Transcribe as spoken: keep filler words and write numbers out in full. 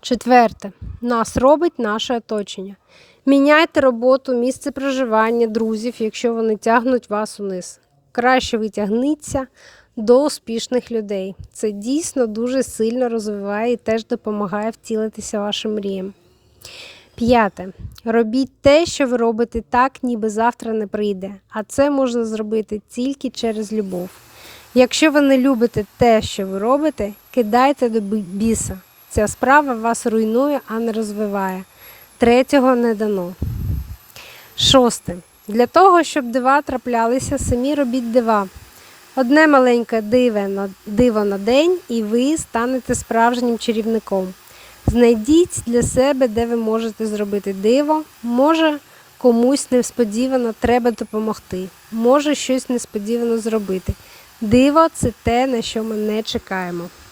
Четверте. Нас робить наше оточення. Міняйте роботу, місце проживання, друзів, якщо вони тягнуть вас униз. Краще витягніться до успішних людей. Це дійсно дуже сильно розвиває і теж допомагає втілитися вашим мріям. П'яте. Робіть те, що ви робите так, ніби завтра не прийде. А це можна зробити тільки через любов. Якщо ви не любите те, що ви робите, кидайте до біса. Ця справа вас руйнує, а не розвиває. Третього не дано. Шосте. Для того, щоб дива траплялися, самі робіть дива. Одне маленьке диво на день, і ви станете справжнім чарівником. Знайдіть для себе, де ви можете зробити диво. Може, комусь несподівано треба допомогти. Може, щось несподівано зробити. Диво – це те, на що ми не чекаємо.